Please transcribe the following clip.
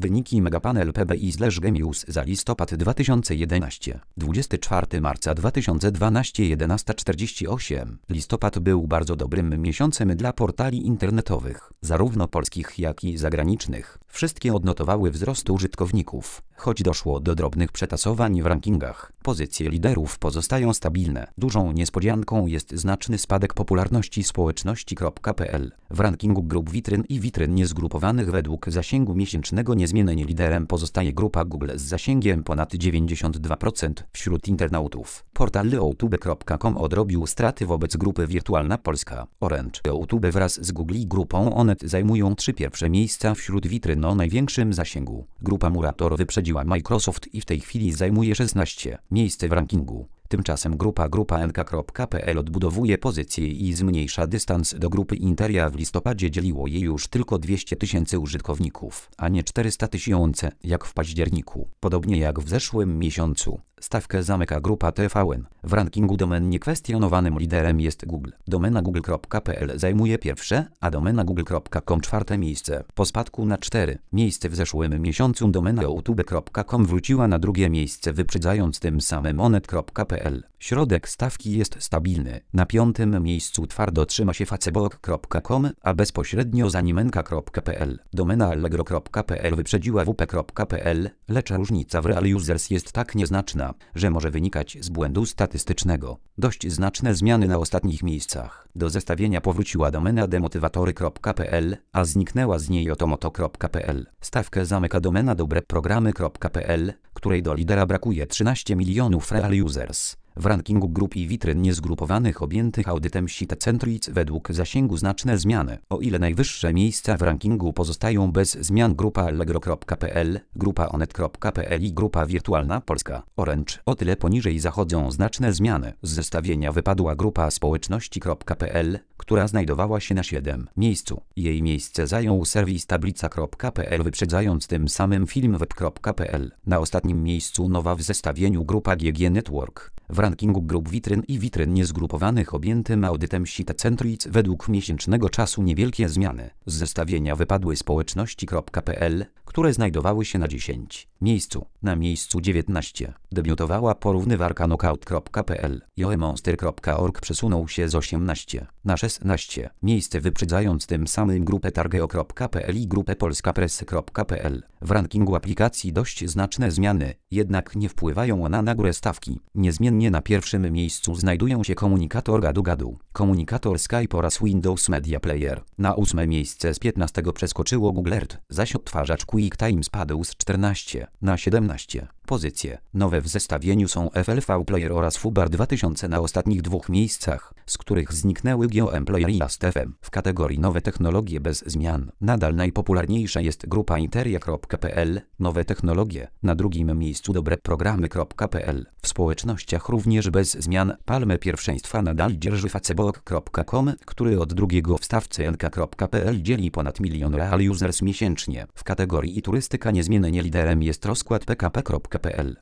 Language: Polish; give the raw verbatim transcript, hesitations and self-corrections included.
Wyniki Megapanel P B I slash Gemius za listopad dwa tysiące jedenasty. dwudziestego czwartego marca dwa tysiące dwunastego jedenasta czterdzieści osiem. Listopad był bardzo dobrym miesiącem dla portali internetowych, zarówno polskich jak i zagranicznych. Wszystkie odnotowały wzrost użytkowników, choć doszło do drobnych przetasowań w rankingach. Pozycje liderów pozostają stabilne. Dużą niespodzianką jest znaczny spadek popularności społeczności.pl. W rankingu grup witryn i witryn niezgrupowanych według zasięgu miesięcznego niezmiennie liderem pozostaje grupa Google z zasięgiem ponad dziewięćdziesiąt dwa procent wśród internautów. Portal youtube kropka com odrobił straty wobec grupy Wirtualna Polska. Orange YouTube wraz z Google i grupą Onet zajmują trzy pierwsze miejsca wśród witryn o największym zasięgu. Grupa Murator wyprzedziła Microsoft i w tej chwili zajmuje szesnaste miejsce w rankingu. Tymczasem grupa grupa N K kropka P L odbudowuje pozycję i zmniejsza dystans do grupy Interia. W listopadzie dzieliło jej już tylko dwieście tysięcy użytkowników, a nie czterysta tysięcy jak w październiku. Podobnie jak w zeszłym miesiącu. Stawkę zamyka grupa T V N. W rankingu domen niekwestionowanym liderem jest Google. Domena google kropka P L zajmuje pierwsze, a domena google kropka com czwarte miejsce. Po spadku na cztery miejsce w zeszłym miesiącu domena youtube kropka com wróciła na drugie miejsce, wyprzedzając tym samym onet kropka P L. Środek stawki jest stabilny. Na piątym miejscu twardo trzyma się facebook kropka com, a bezpośrednio za nim N K kropka P L. Domena allegro kropka P L wyprzedziła w p kropka P L, lecz różnica w real users jest tak nieznaczna, że może wynikać z błędu statystycznego. Dość znaczne zmiany na ostatnich miejscach. Do zestawienia powróciła domena demotywatory kropka P L, a zniknęła z niej otomoto kropka P L. Stawkę zamyka domena dobreprogramy kropka P L, której do lidera brakuje trzynaście milionów real users. W rankingu grup i witryn niezgrupowanych objętych audytem Sitecentric według zasięgu znaczne zmiany. O ile najwyższe miejsca w rankingu pozostają bez zmian grupa allegro kropka P L, grupa onet kropka P L i grupa Wirtualna Polska. Orange, o tyle poniżej zachodzą znaczne zmiany. Z zestawienia wypadła grupa społeczności kropka P L, która znajdowała się na siódmym miejscu. Jej miejsce zajął serwis tablica kropka P L, wyprzedzając tym samym filmweb kropka P L. Na ostatnim miejscu nowa w zestawieniu grupa G G Network. W rankingu grup witryn i witryn niezgrupowanych objętym audytem Sitecentric według miesięcznego czasu niewielkie zmiany. Z zestawienia wypadły społeczności kropka P L, które znajdowały się na dziesiątym miejscu. Na miejscu dziewiętnastym debiutowała porównywarka knockout kropka P L. joemonster kropka org przesunął się z osiemnastego na szesnaste miejsce, wyprzedzając tym samym grupę targeo kropka P L i grupę polskapress kropka P L. W rankingu aplikacji dość znaczne zmiany, jednak nie wpływają na nagłe stawki. Niezmiennie na pierwszym miejscu znajdują się komunikator gadu-gadu, komunikator Skype oraz Windows Media Player. Na ósme miejsce z piętnastego przeskoczyło Google Earth, zaś odtwarzacz QuickTime spadł z czternastego na siedemnaste pozycje. Nowe w zestawieniu są F L V Player oraz Fubar dwa tysiące na ostatnich dwóch miejscach, z których zniknęły GeoM Player i Last F M. W kategorii nowe technologie bez zmian nadal najpopularniejsza jest grupa interia kropka P L, nowe technologie. Na drugim miejscu dobreprogramy kropka P L. W społecznościach również bez zmian. Palmę pierwszeństwa nadal dzierży facebook kropka com, który od drugiego wstawcy N K kropka P L dzieli ponad milion real users miesięcznie. W kategorii i turystyka niezmiennie liderem jest rozkład P K P kropka P L.